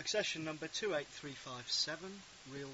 Accession number 28357, reel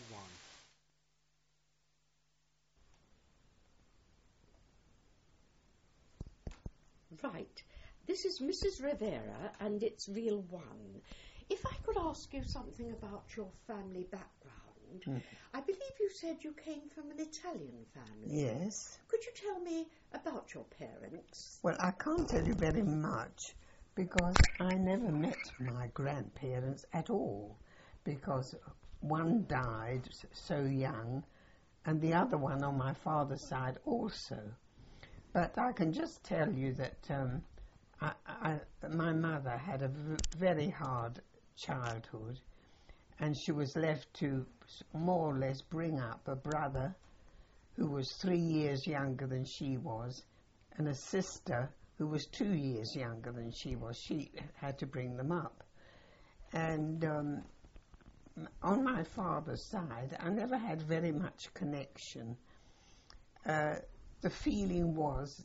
1. Right. This is Mrs. Rivera, and it's reel 1. If I could ask you something about your family background. I believe you said you came from an Italian family. Yes. Could you tell me about your parents? Well, I can't tell you very much because I never met my grandparents at all, because one died so young and the other one on my father's side also. But I can just tell you that my mother had a very hard childhood, and she was left to more or less bring up a brother who was 3 years younger than she was, and a sister who was 2 years younger than she was. She had to bring them up. And on my father's side, I never had very much connection. The feeling was,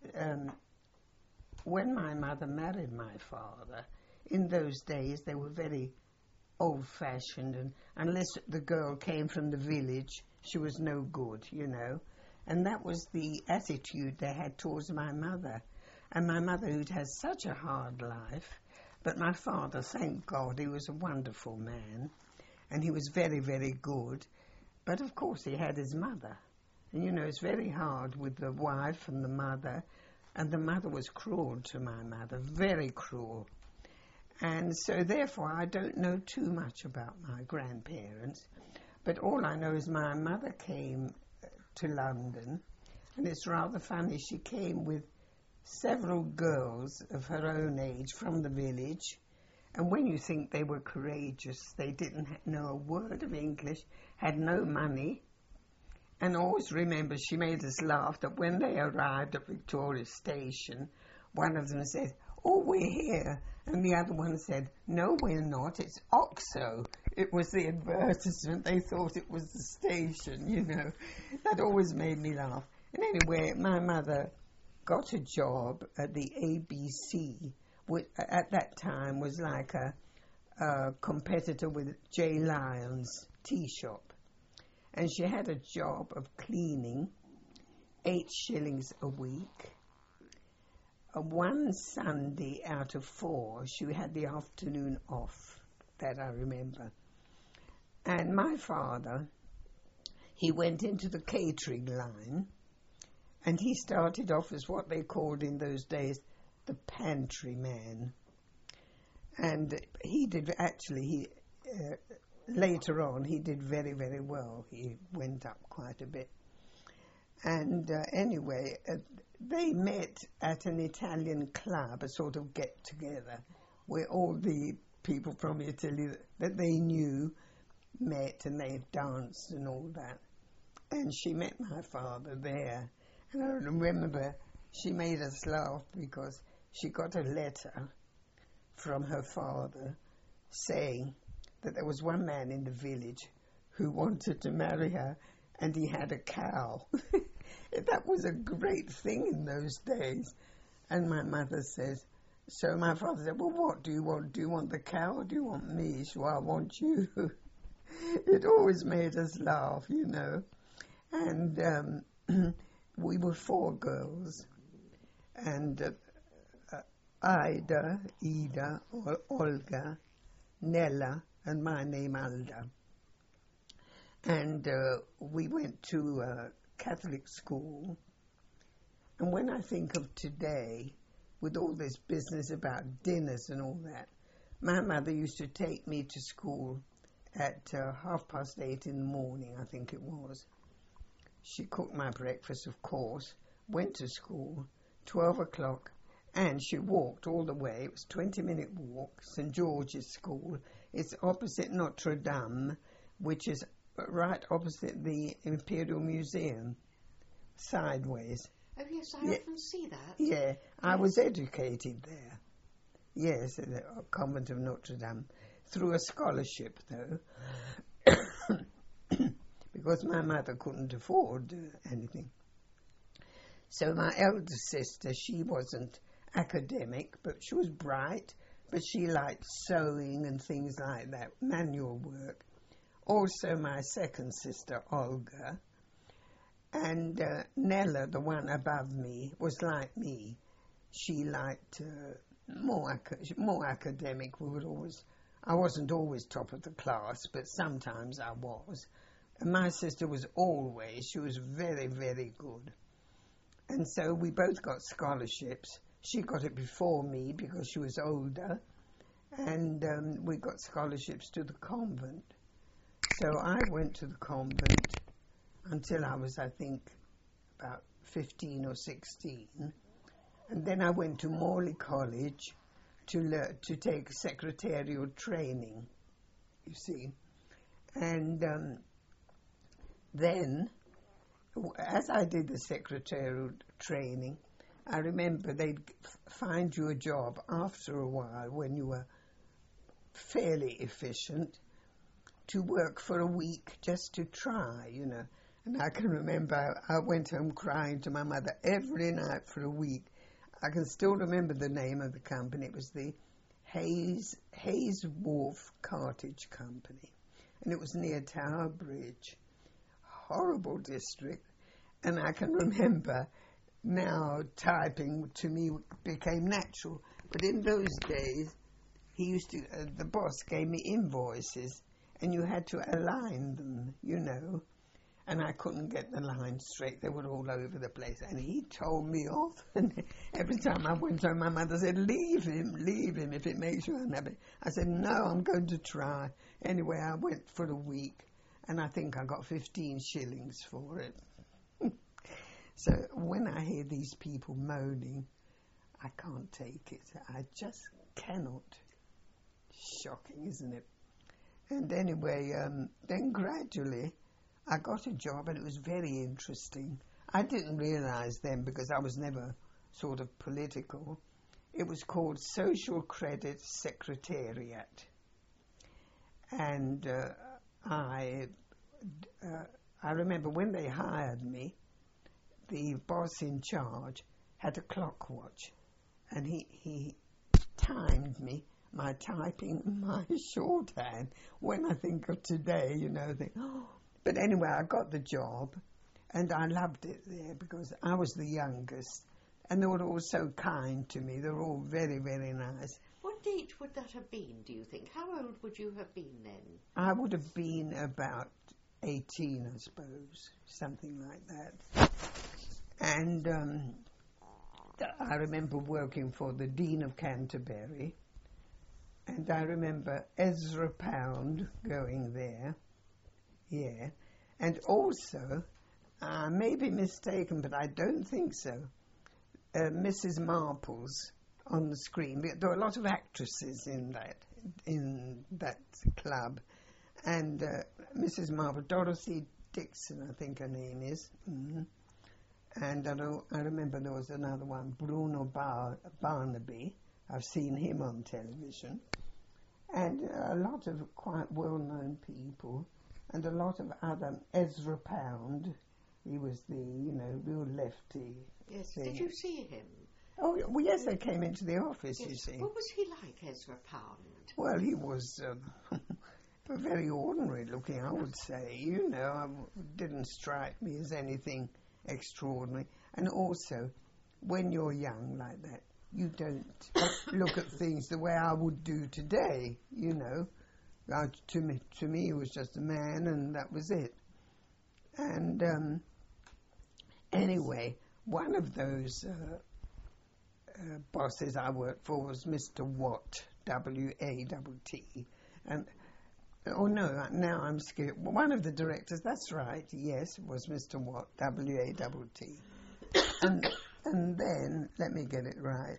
when my mother married my father, in those days they were very old-fashioned, and unless the girl came from the village, she was no good, you know. And that was the attitude they had towards my mother. And my mother, who'd had such a hard life, but my father, thank God, he was a wonderful man, and he was very, very good. But of course he had his mother. And you know, it's very hard with the wife and the mother was cruel to my mother, very cruel. And so therefore I don't know too much about my grandparents, but all I know is my mother came to London, and it's rather funny, she came with several girls of her own age from the village, and when you think they were courageous, they didn't know a word of English, had no money, and always remember she made us laugh that when they arrived at Victoria Station, one of them said, "Oh, we're here," and the other one said, "No, we're not, it's Oxo." It was the advertisement, they thought it was the station, you know. That always made me laugh. And anyway, my mother got a job at the ABC, which at that time was like a competitor with J. Lyons tea shop. And she had a job of cleaning, 8 shillings a week. One Sunday out of 4, she had the afternoon off, that I remember. And my father, he went into the catering line, and he started off as what they called in those days the pantry man. And he did actually, later on, he did very, very well. He went up quite a bit. And anyway, they met at an Italian club, a sort of get-together, where all the people from Italy that they knew met, and they danced and all that. And she met my father there. And I remember she made us laugh because she got a letter from her father saying that there was one man in the village who wanted to marry her, and he had a cow. That was a great thing in those days. And my mother says, so my father said, "Well, what do you want? Do you want the cow or do you want me?" She said, "Well, I want you." It always made us laugh, you know. And we were 4 girls. And Ida, Olga, Nella, and my name Alda. And we went to a Catholic school. And when I think of today, with all this business about dinners and all that, my mother used to take me to school at 8:30 in the morning, I think it was. She cooked my breakfast, of course, went to school, 12 o'clock, and she walked all the way. It was a 20-minute walk, St. George's School. It's opposite Notre Dame, which is right opposite the Imperial Museum, sideways. Oh, yes, I often see that. Yeah, yes. I was educated there. Yes, at the convent of Notre Dame, through a scholarship, though, because my mother couldn't afford anything. So my elder sister, she wasn't academic, but she was bright, but she liked sewing and things like that, manual work. Also my second sister, Olga, and Nella, the one above me, was like me. She liked more academic. I wasn't always top of the class, but sometimes I was. And my sister she was very, very good. And so we both got scholarships. She got it before me because she was older, and we got scholarships to the convent. So I went to the convent until I was, I think, about 15 or 16. And then I went to Morley College to take secretarial training, you see. And then, as I did the secretarial training, I remember they'd find you a job after a while when you were fairly efficient to work for a week just to try, you know. And I can remember I went home crying to my mother every night for a week. I can still remember the name of the company. It was the Hayes Wharf Cartage Company. And it was near Tower Bridge. Horrible district. And I can remember now typing to me became natural. But in those days, the boss gave me invoices and you had to align them, you know. And I couldn't get the lines straight. They were all over the place. And he told me off. And every time I went home, my mother said, leave him if it makes you unhappy. I said, no, I'm going to try. Anyway, I went for a week. And I think I got 15 shillings for it. So when I hear these people moaning, I can't take it. I just cannot. Shocking, isn't it? And anyway, then gradually I got a job and it was very interesting. I didn't realise then because I was never sort of political. It was called Social Credit Secretariat. And I remember when they hired me, the boss in charge had a clock watch and he timed me, my typing, my shorthand. When I think of today, you know, I think, oh. But anyway, I got the job and I loved it there because I was the youngest and they were all so kind to me. They were all very, very nice. What date would that have been, do you think? How old would you have been then? I would have been about 18, I suppose, something like that. And I remember working for the Dean of Canterbury, and I remember Ezra Pound going there, yeah, and also, I may be mistaken, but I don't think so, Mrs. Marples on the screen. There were a lot of actresses in that club, and Mrs. Marple, Dorothy Dixon, I think her name is. Mm-hmm. And I remember there was another one, Bruno Barnaby. I've seen him on television. And a lot of quite well-known people, and a lot of other, Ezra Pound, he was the, you know, real lefty. Yes, thing. Did you see him? Oh, well, yes, they came into the office, yes. You see. What was he like, Ezra Pound? Well, he was very ordinary looking, I would say. You know, didn't strike me as anything extraordinary. And also, when you're young like that, you don't look at things the way I would do today, you know. To me, he was just a man, and that was it. And anyway, one of those bosses I worked for was Mr. Watt, W-A-T-T. And oh no, now I'm scared. One of the directors, that's right, yes, was Mr. Watt, W-A-T-T. And then, let me get it right.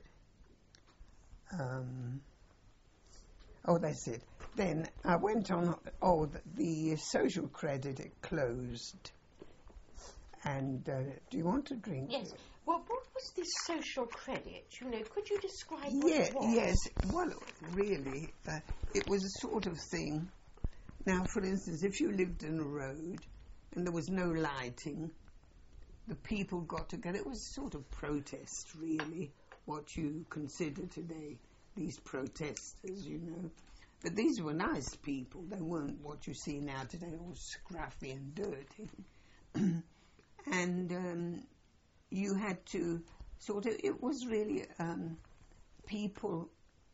Oh, that's it. Then I went on, the social credit, it closed. And do you want to drink? Yes. Well, what was this social credit? You know, could you describe what it was? Yes. Well, really, it was a sort of thing. Now, for instance, if you lived in a road and there was no lighting, the people got together. It was a sort of protest, really, what you consider today these protesters, you know. But these were nice people. They weren't what you see now today, all scruffy and dirty. And you had to sort of, it was really people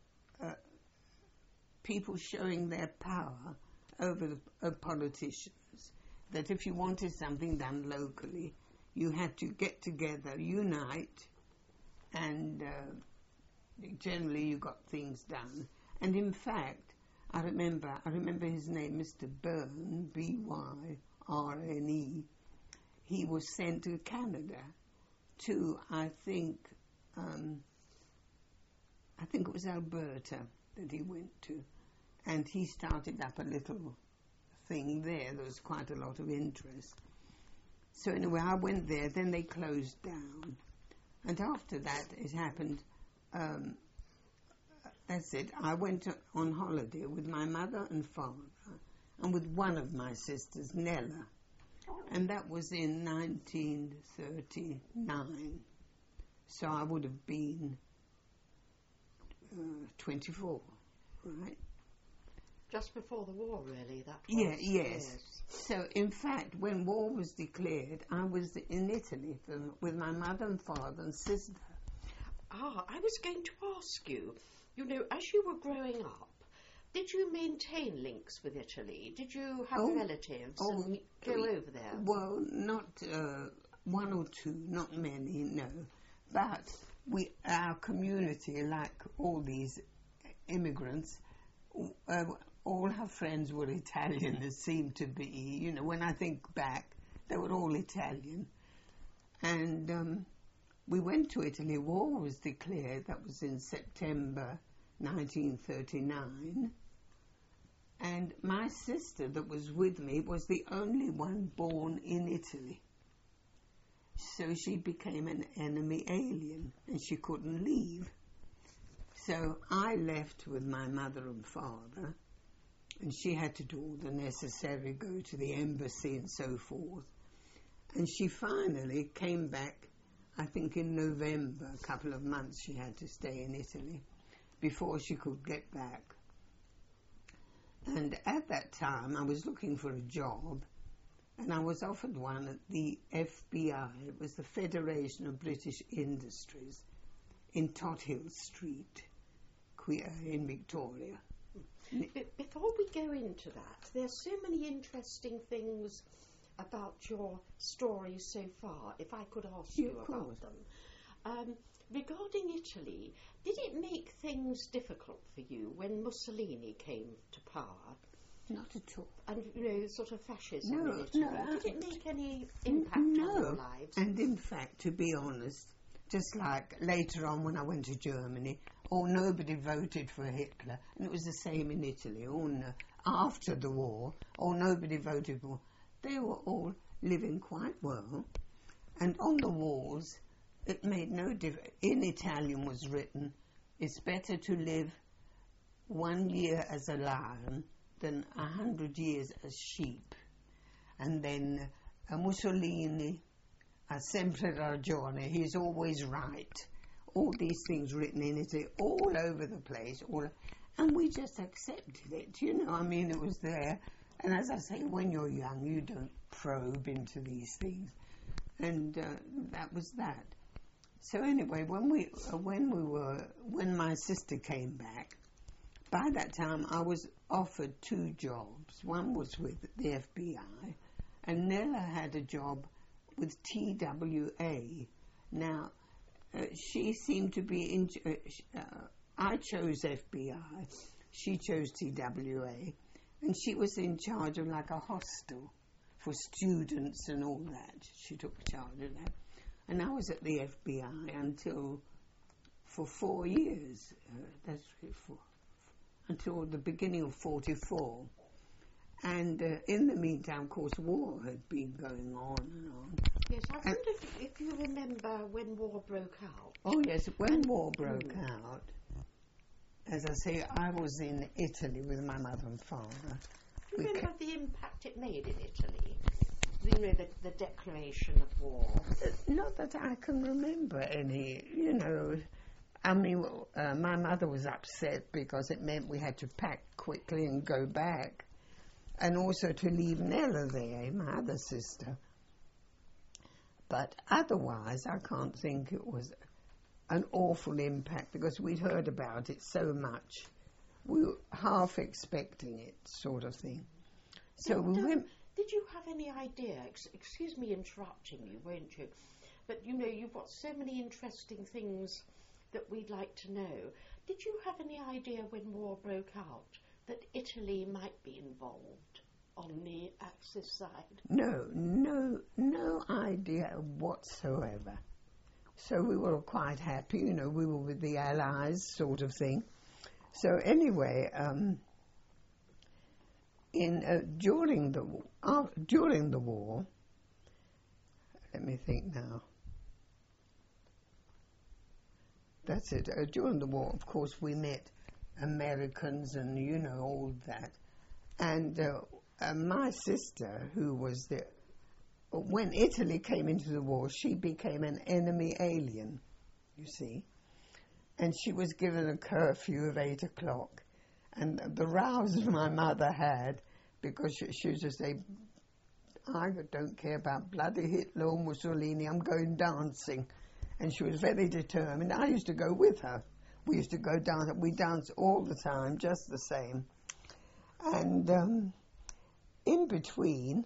showing their power over the politicians, that if you wanted something done locally, you had to get together, unite, and generally you got things done. And in fact, I remember his name, Mr. Byrne, B-Y-R-N-E. He was sent to Canada to, I think it was Alberta that he went to. And he started up a little thing there. There was quite a lot of interest. So anyway, I went there, then they closed down. And after that, it happened, that's it. I went on holiday with my mother and father and with one of my sisters, Nella. And that was in 1939. So I would have been 24, right? Just before the war, really, that was. Yeah, yes. So, in fact, when war was declared, I was in Italy with my mother and father and sister. Ah, I was going to ask you, you know, as you were growing up, did you maintain links with Italy? Did you have relatives and go over there? Well, not one or two, not many, no. But our community, like all these immigrants, all her friends were Italian. It seemed to be, you know, when I think back, they were all Italian. And we went to Italy. War was declared. That was in September 1939. And my sister that was with me was the only one born in Italy. So she became an enemy alien and she couldn't leave. So I left with my mother and father, and she had to do all the necessary, go to the embassy and so forth. And she finally came back, I think in November, a couple of months she had to stay in Italy before she could get back. And at that time I was looking for a job, and I was offered one at the FBI. It was the Federation of British Industries in Tothill Street in Victoria. Before we go into that, there's so many interesting things about your story so far, if I could ask you about them. Regarding Italy, did it make things difficult for you when Mussolini came to power? Not at all. And, you know, sort of fascism No, in Italy. no. Did it make any impact on your lives? And in fact, to be honest, just like later on when I went to Germany, nobody voted for Hitler. And it was the same in Italy. After the war, nobody voted for. They were all living quite well. And on the walls, it made no difference. In Italian was written, it's better to live 1 year as a lion than 100 years as sheep. And then Mussolini ha sempre ragione, he's always right. All these things written in Italy, all over the place, and we just accepted it, you know. I mean, it was there. And as I say, when you're young, you don't probe into these things. And that was that. So anyway, when my sister came back, by that time I was offered 2 jobs. One was with the FBI, and Nella had a job with TWA. Now, she seemed to be I chose FBI, she chose TWA, and she was in charge of like a hostel for students and all that. She took charge of that. And I was at the FBI for 4 years. Until the beginning of 44. And in the meantime, of course, war had been going on and on. Yes, I wonder if you remember when war broke out. Oh, yes, when war broke out, as I say, I was in Italy with my mother and father. Do you remember the impact it made in Italy? You know, the declaration of war. Not that I can remember any, you know. I mean, my mother was upset because it meant we had to pack quickly and go back, and also to leave Nella there, my other sister. But otherwise, I can't think it was an awful impact because we'd heard about it so much. We were half expecting it, sort of thing. So we went. Did you have any idea? Excuse me interrupting you, won't you? But you know, you've got so many interesting things that we'd like to know. Did you have any idea when war broke out that Italy might be involved on the Axis side? No idea whatsoever. So we were quite happy, you know, we were with the Allies, sort of thing. So anyway, during the war, let me think now. That's it. During the war, of course, we met Americans and, you know, all that. And my sister, who was when Italy came into the war, she became an enemy alien, you see. And she was given a curfew of 8 o'clock. And the rows my mother had, because she used to say, I don't care about bloody Hitler or Mussolini, I'm going dancing. And she was very determined. I used to go with her. We used to go down. We danced all the time, just the same. And in between,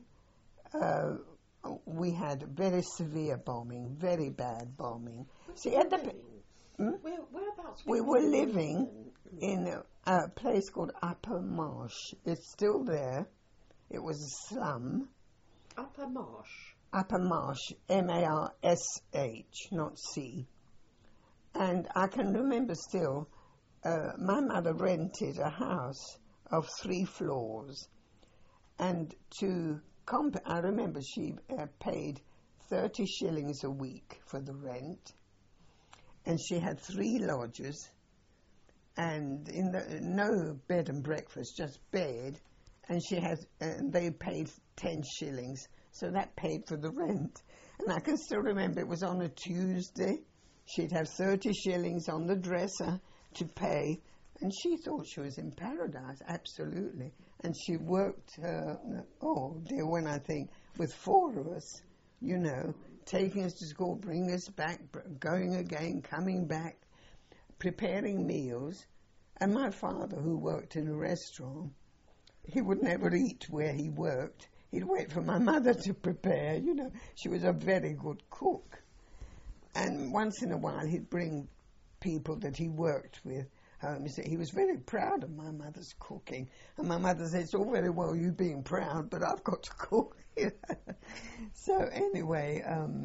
we had very severe bombing, very bad bombing. See, at the whereabouts? We were living in a place called Upper Marsh. It's still there. It was a slum. Upper Marsh. Upper Marsh, M-A-R-S-H, not C. And I can remember still, my mother rented a house of 3 floors. And I remember she paid 30 shillings a week for the rent. And she had 3 lodgers. And no bed and breakfast, just bed. And they paid 10 shillings. So that paid for the rent. And I can still remember it was on a Tuesday. She'd have 30 shillings on the dresser to pay. And she thought she was in paradise, absolutely. And she worked, when I think, with 4 of us, you know, taking us to school, bringing us back, going again, coming back, preparing meals. And my father, who worked in a restaurant, he would never eat where he worked. He'd wait for my mother to prepare, you know. She was a very good cook. And once in a while he'd bring people that he worked with home. He was very proud of my mother's cooking. And my mother said, it's all very well you being proud, but I've got to cook. So anyway,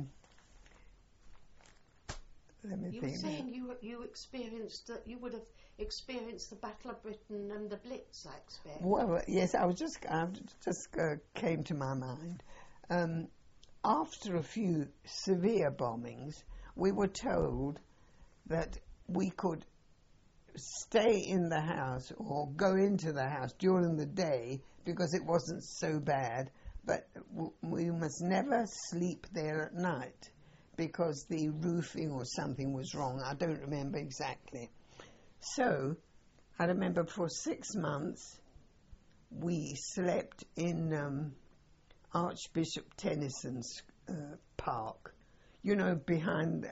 let me think. You were saying you experienced that you would have experienced the Battle of Britain and the Blitz, I expect. Well, yes, I just came to my mind. After a few severe bombings, we were told that we could stay in the house or go into the house during the day because it wasn't so bad, but we must never sleep there at night because the roofing or something was wrong. I don't remember exactly. So, I remember for 6 months we slept in Archbishop Tennyson's park, you know, behind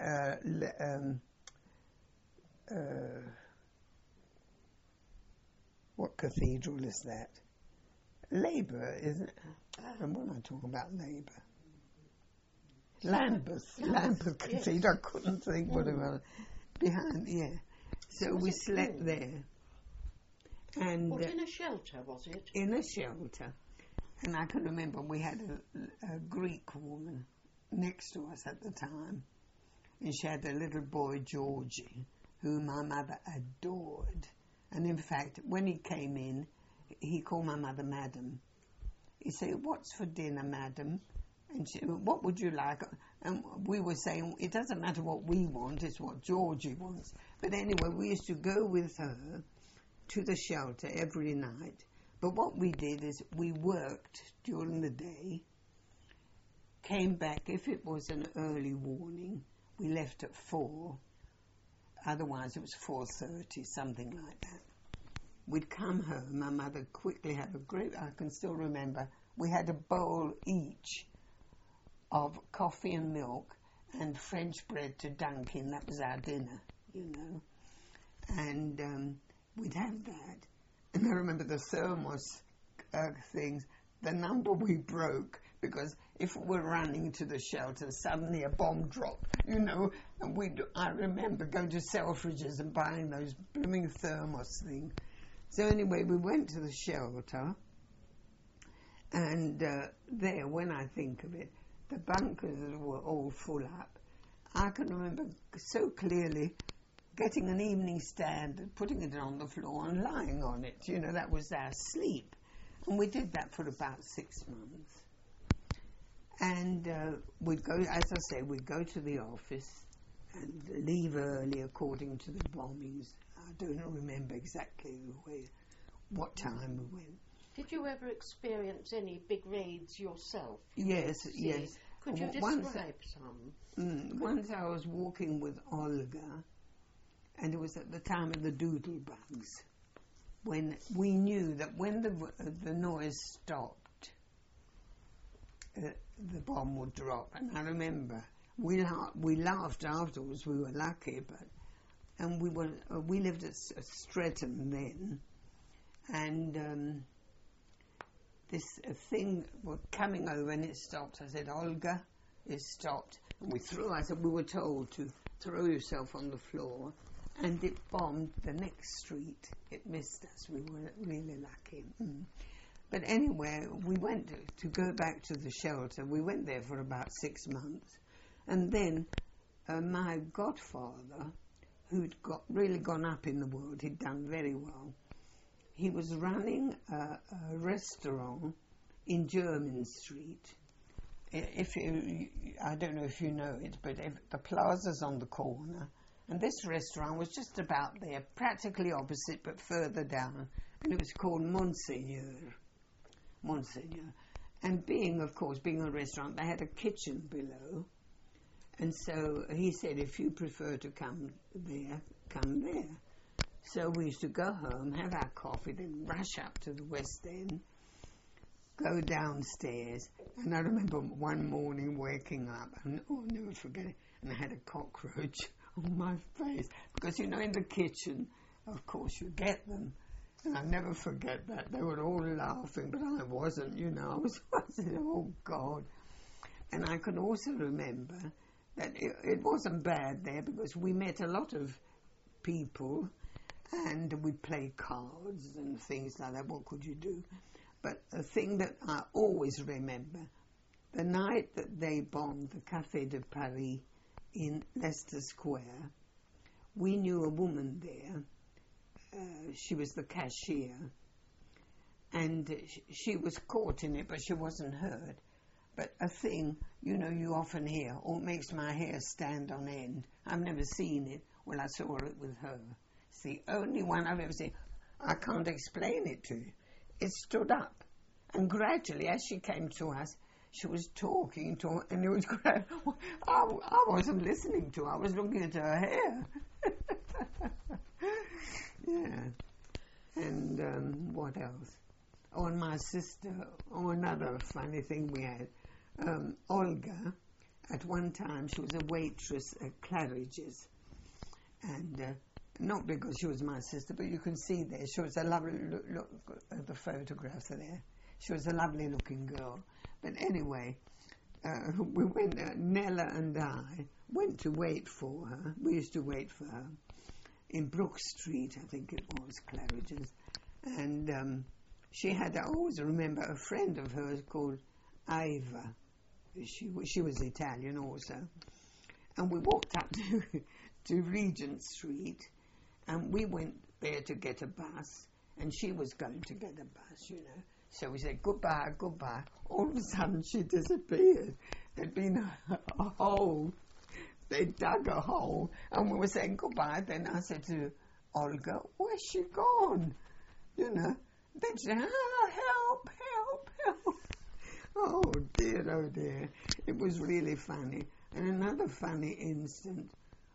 what cathedral is that? Labour, isn't it? And what am I talking about, Labour? Lambeth Cathedral. I couldn't think what it was. Behind, yeah. So we slept there. And what, in a shelter, was it? In a shelter. And I can remember we had a Greek woman next to us at the time. And she had a little boy, Georgie, whom my mother adored. And in fact, when he came in, he called my mother Madam. He said, what's for dinner, Madam? And she, what would you like? And we were saying, it doesn't matter what we want, it's what Georgie wants. But anyway, we used to go with her to the shelter every night. But what we did is we worked during the day, came back, if it was an early morning, we left at 4, otherwise it was 4:30, something like that. We'd come home, my mother quickly had I can still remember, we had a bowl each of coffee and milk and French bread to dunk in. That was our dinner, and we'd have that. And I remember the thermos things, the number we broke, because if we were running to the shelter, suddenly a bomb dropped, and I remember going to Selfridges and buying those blooming thermos things. So anyway, we went to the shelter, and there, when I think of it, the bunkers were all full up. I can remember so clearly getting an evening stand and putting it on the floor and lying on it. That was our sleep. And we did that for about 6 months. And we'd go, as I say, we'd go to the office and leave early according to the bombings. I don't remember exactly what time we went. Did you ever experience any big raids yourself? Yes. Could you describe some? Once I was walking with Olga, and it was at the time of the doodlebugs, when we knew that when the noise stopped, the bomb would drop. And I remember we laughed afterwards. We were lucky, and we lived at Streatham then, and this thing was coming over and it stopped. I said, Olga, it stopped. And we were told to throw yourself on the floor, and it bombed the next street. It missed us. We were really lucky. But anyway, we went to go back to the shelter. We went there for about 6 months. And then my godfather, who'd really gone up in the world, he'd done very well, he was running a restaurant in Jermyn Street. I don't know if you know it, but the plaza's on the corner, and this restaurant was just about there, practically opposite, but further down, and it was called Monseigneur. And being a restaurant, they had a kitchen below, and so he said, if you prefer to come there, come there. So we used to go home, have our coffee, then rush up to the West End, go downstairs, and I remember one morning waking up, and I'll never forget it, and I had a cockroach on my face, because in the kitchen, of course, you get them, and I never forget that. They were all laughing, but I wasn't, I was oh God. And I can also remember that it wasn't bad there, because we met a lot of people, and we'd play cards and things like that. What could you do? But a thing that I always remember, the night that they bombed the Café de Paris in Leicester Square, we knew a woman there. She was the cashier, and she was caught in it, but she wasn't hurt. But a thing, you often hear, it makes my hair stand on end. I've never seen it. Well, I saw it with her. It's the only one I've ever seen. I can't explain it to you. It stood up, and gradually, as she came to us, she was talking to her, and it was great. I wasn't listening to her. I was looking at her hair. Yeah. And what else? Oh, and my sister, another funny thing we had. Olga, at one time, she was a waitress at Claridge's. And not because she was my sister, but you can see there, she was a lovely, look at the photographs are there. She was a lovely looking girl. But anyway, we went, Nella and I went to wait for her. We used to wait for her in Brook Street, I think it was, Claridge's. And she had, I always remember, a friend of hers called Iva. She was Italian also. And we walked up to Regent Street, and we went there to get a bus, and she was going to get a bus, So we said, goodbye, goodbye. All of a sudden, she disappeared. There'd been a hole. They dug a hole, and we were saying goodbye. Then I said to Olga, where's she gone? Then she said, help, help, help. Oh, dear, oh, dear. It was really funny. And another funny instant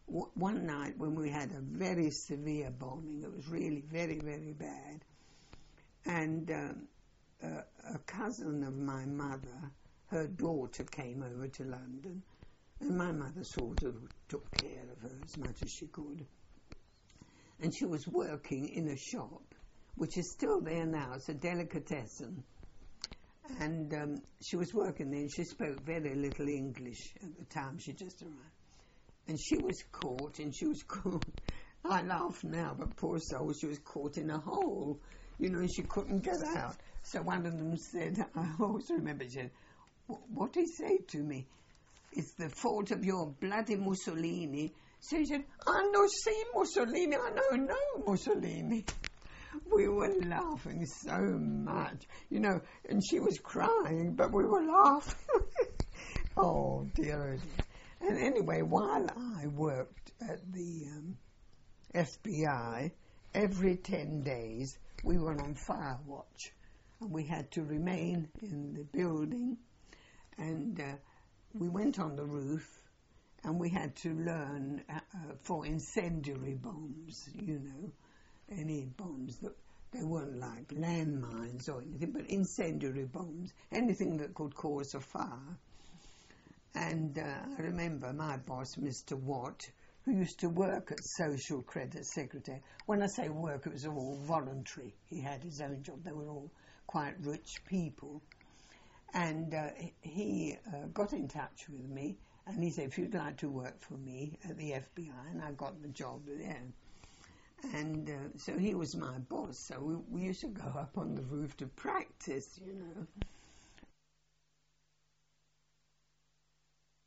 one night when we had a very severe bombing, it was really very, very bad, and a cousin of my mother, her daughter came over to London, and my mother sort of took care of her as much as she could. And she was working in a shop, which is still there now. It's a delicatessen. And she was working there, and she spoke very little English at the time. She just arrived. And she was caught, I laugh now, but poor soul, she was caught in a hole, and she couldn't get out. So one of them said, I always remember, she said, what did he say to me? It's the fault of your bloody Mussolini. So he said, I no see Mussolini, I don't know Mussolini. We were laughing so much, and she was crying, but we were laughing. Oh, dear. And anyway, while I worked at the FBI, every 10 days we were on fire watch, and we had to remain in the building, and we went on the roof, and we had to learn for incendiary bombs, any bombs that they weren't like landmines or anything, but incendiary bombs, anything that could cause a fire. And I remember my boss, Mr. Watt, who used to work at Social Credit Secretary. When I say work, it was all voluntary. He had his own job. They were all quite rich people. And he got in touch with me, and he said, if you'd like to work for me at the FBI, and I got the job there. And so he was my boss, so we used to go up on the roof to practice,